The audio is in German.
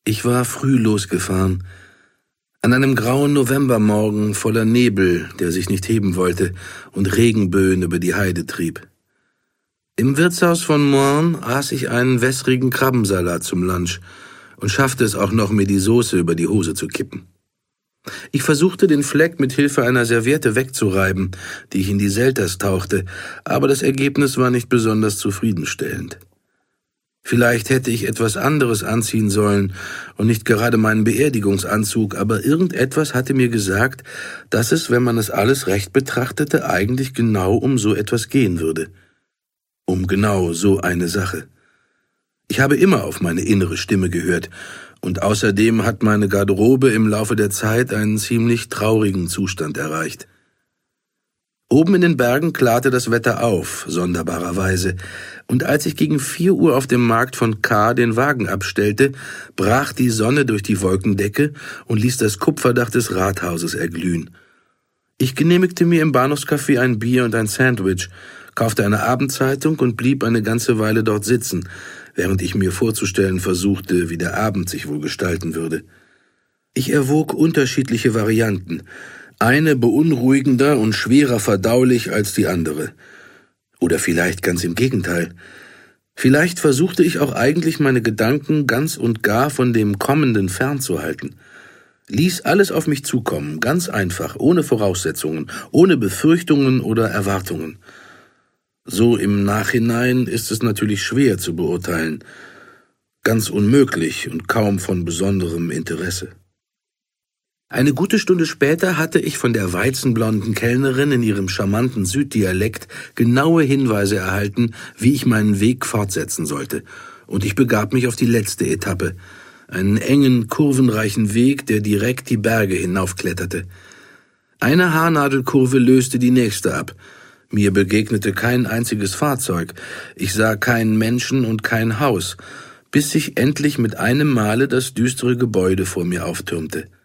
Ich war früh losgefahren. An einem grauen Novembermorgen voller Nebel, der sich nicht heben wollte, und Regenböen über die Heide trieb. Im Wirtshaus von Moine aß ich einen wässrigen Krabbensalat zum Lunch und schaffte es auch noch, mir die Soße über die Hose zu kippen. Ich versuchte, den Fleck mit Hilfe einer Serviette wegzureiben, die ich in die Selters tauchte, aber das Ergebnis war nicht besonders zufriedenstellend. Vielleicht hätte ich etwas anderes anziehen sollen und nicht gerade meinen Beerdigungsanzug, aber irgendetwas hatte mir gesagt, dass es, wenn man es alles recht betrachtete, eigentlich genau um so etwas gehen würde. Um genau so eine Sache. Ich habe immer auf meine innere Stimme gehört, und außerdem hat meine Garderobe im Laufe der Zeit einen ziemlich traurigen Zustand erreicht. Oben in den Bergen klarte das Wetter auf, sonderbarerweise, und als ich gegen 4 Uhr auf dem Markt von K den Wagen abstellte, brach die Sonne durch die Wolkendecke und ließ das Kupferdach des Rathauses erglühen. Ich genehmigte mir im Bahnhofscafé ein Bier und ein Sandwich, kaufte eine Abendzeitung und blieb eine ganze Weile dort sitzen, während ich mir vorzustellen versuchte, wie der Abend sich wohl gestalten würde. Ich erwog unterschiedliche Varianten, eine beunruhigender und schwerer verdaulich als die andere. Oder vielleicht ganz im Gegenteil. Vielleicht versuchte ich auch eigentlich meine Gedanken ganz und gar von dem Kommenden fernzuhalten. Ließ alles auf mich zukommen, ganz einfach, ohne Voraussetzungen, ohne Befürchtungen oder Erwartungen. So im Nachhinein ist es natürlich schwer zu beurteilen, ganz unmöglich und kaum von besonderem Interesse. Eine gute Stunde später hatte ich von der weizenblonden Kellnerin in ihrem charmanten Süddialekt genaue Hinweise erhalten, wie ich meinen Weg fortsetzen sollte, und ich begab mich auf die letzte Etappe, einen engen, kurvenreichen Weg, der direkt die Berge hinaufkletterte. Eine Haarnadelkurve löste die nächste ab. Mir begegnete kein einziges Fahrzeug, ich sah keinen Menschen und kein Haus, bis sich endlich mit einem Male das düstere Gebäude vor mir auftürmte.